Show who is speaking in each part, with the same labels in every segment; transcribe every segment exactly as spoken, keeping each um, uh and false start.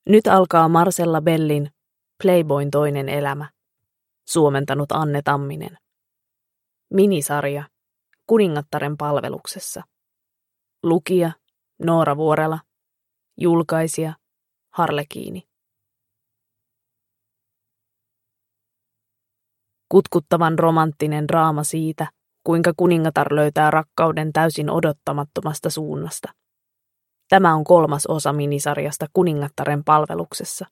Speaker 1: Nyt alkaa Marcella Bellin Playboyn toinen elämä. Suomentanut Anne Tamminen. Minisarja Kuningattaren palveluksessa. Lukija Noora Vuorela. Julkaisija Harlekiini. Kutkuttavan romanttinen draama siitä, kuinka kuningatar löytää rakkauden täysin odottamattomasta suunnasta. Tämä on kolmas osa minisarjasta Kuningattaren palveluksessa.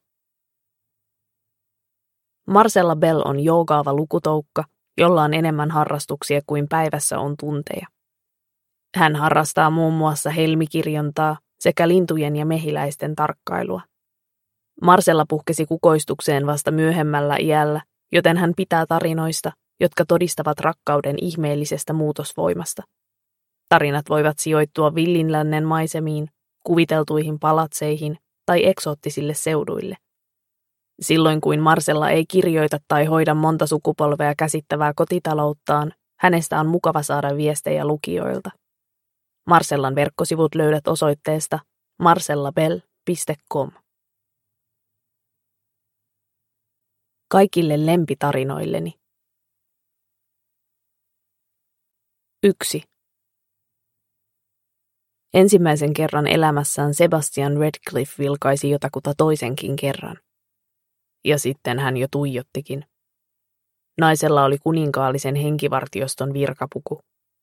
Speaker 1: Marcella Bell on joogaava lukutoukka, jolla on enemmän harrastuksia kuin päivässä on tunteja. Hän harrastaa muun muassa helmikirjontaa sekä lintujen ja mehiläisten tarkkailua. Marcella puhkesi kukoistukseen vasta myöhemmällä iällä, joten hän pitää tarinoista, jotka todistavat rakkauden ihmeellisestä muutosvoimasta. Tarinat voivat sijoittua villinlännen maisemiin, kuviteltuihin palatseihin tai eksoottisille seuduille. Silloin kuin Marcella ei kirjoita tai hoida monta sukupolvea käsittävää kotitalouttaan, hänestä on mukava saada viestejä lukijoilta. Marcellan verkkosivut löydät osoitteesta marcellabell piste com. Kaikille lempitarinoilleni. yksi. Ensimmäisen kerran elämässään Sebastian Redcliffe vilkaisi jotakuta toisenkin kerran. Ja sitten hän jo tuijottikin. Naisella oli kuninkaallisen henkivartioston virkapuku.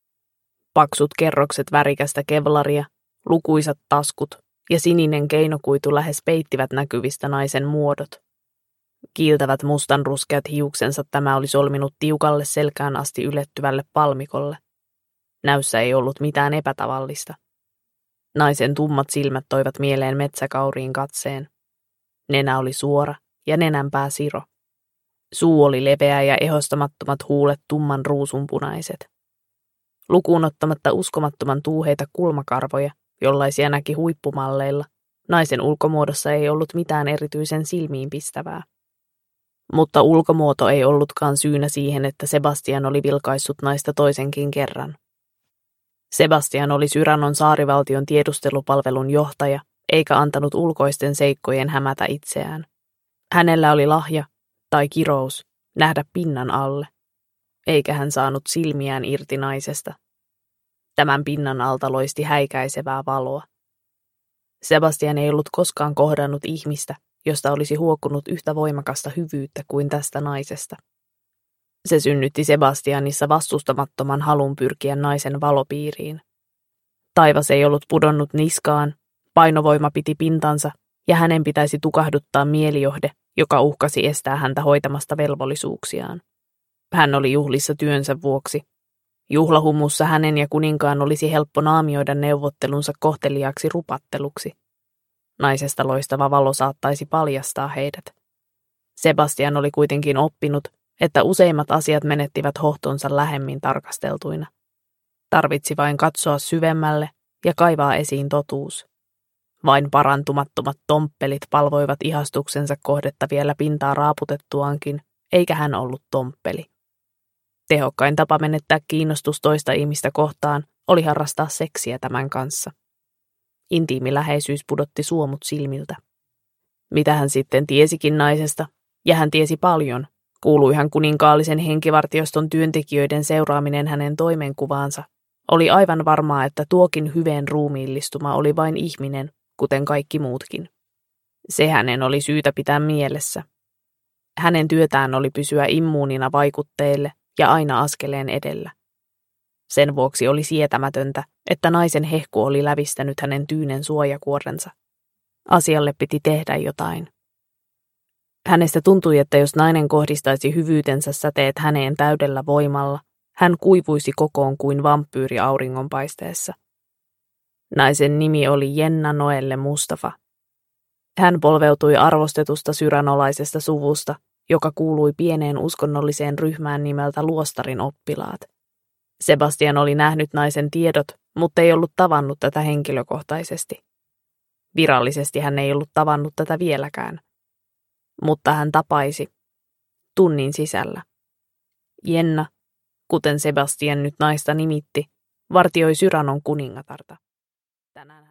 Speaker 1: Paksut kerrokset värikästä kevlaria, lukuisat taskut ja sininen keinokuitu lähes peittivät näkyvistä naisen muodot. Kiiltävät mustanruskeat hiuksensa tämä oli solminut tiukalle selkään asti ylettyvälle palmikolle. Näyssä ei ollut mitään epätavallista. Naisen tummat silmät toivat mieleen metsäkauriin katseen. Nenä oli suora ja nenänpää siro. Suu oli leveä ja ehostamattomat huulet tumman ruusunpunaiset. Lukuun ottamatta uskomattoman tuuheita kulmakarvoja, jollaisia näki huippumalleilla, naisen ulkomuodossa ei ollut mitään erityisen silmiinpistävää. Mutta ulkomuoto ei ollutkaan syynä siihen, että Sebastian oli vilkaissut naista toisenkin kerran. Sebastian oli Syranon saarivaltion tiedustelupalvelun johtaja, eikä antanut ulkoisten seikkojen hämätä itseään. Hänellä oli lahja, tai kirous, nähdä pinnan alle, eikä hän saanut silmiään irti naisesta. Tämän pinnan alta loisti häikäisevää valoa. Sebastian ei ollut koskaan kohdannut ihmistä, josta olisi huokunut yhtä voimakasta hyvyyttä kuin tästä naisesta. Se synnytti Sebastianissa vastustamattoman halun pyrkiä naisen valopiiriin. Taivas ei ollut pudonnut niskaan, painovoima piti pintansa ja hänen pitäisi tukahduttaa mielijohde, joka uhkasi estää häntä hoitamasta velvollisuuksiaan. Hän oli juhlissa työnsä vuoksi. Juhlahumussa hänen ja kuninkaan olisi helppo naamioida neuvottelunsa kohteliaaksi rupatteluksi. Naisesta loistava valo saattaisi paljastaa heidät. Sebastian oli kuitenkin oppinut, että useimmat asiat menettivät hohtonsa lähemmin tarkasteltuina. Tarvitsi vain katsoa syvemmälle ja kaivaa esiin totuus. Vain parantumattomat tomppelit palvoivat ihastuksensa kohdetta vielä pintaa raaputettuaankin, eikä hän ollut tomppeli. Tehokkain tapa menettää kiinnostus toista ihmistä kohtaan oli harrastaa seksiä tämän kanssa. Intiimi läheisyys pudotti suomut silmiltä. Mitä hän sitten tiesikin naisesta, ja hän tiesi paljon, kuului hän kuninkaallisen henkivartioston työntekijöiden seuraaminen hänen toimenkuvaansa. Oli aivan varmaa, että tuokin hyveen ruumiillistuma oli vain ihminen, kuten kaikki muutkin. Se hänen oli syytä pitää mielessä. Hänen työtään oli pysyä immuunina vaikutteille ja aina askeleen edellä. Sen vuoksi oli sietämätöntä, että naisen hehku oli lävistänyt hänen tyynen suojakuorensa. Asialle piti tehdä jotain. Hänestä tuntui, että jos nainen kohdistaisi hyvyytensä säteet häneen täydellä voimalla, hän kuivuisi kokoon kuin vampyyri auringonpaisteessa. Naisen nimi oli Jenna Noelle Mustafa. Hän polveutui arvostetusta syranolaisesta suvusta, joka kuului pieneen uskonnolliseen ryhmään nimeltä Luostarin oppilaat. Sebastian oli nähnyt naisen tiedot, mutta ei ollut tavannut tätä henkilökohtaisesti. Virallisesti hän ei ollut tavannut tätä vieläkään. Mutta hän tapaisi. Tunnin sisällä. Jenna, kuten Sebastian nyt naista nimitti, vartioi Syranon kuningatarta. Tänään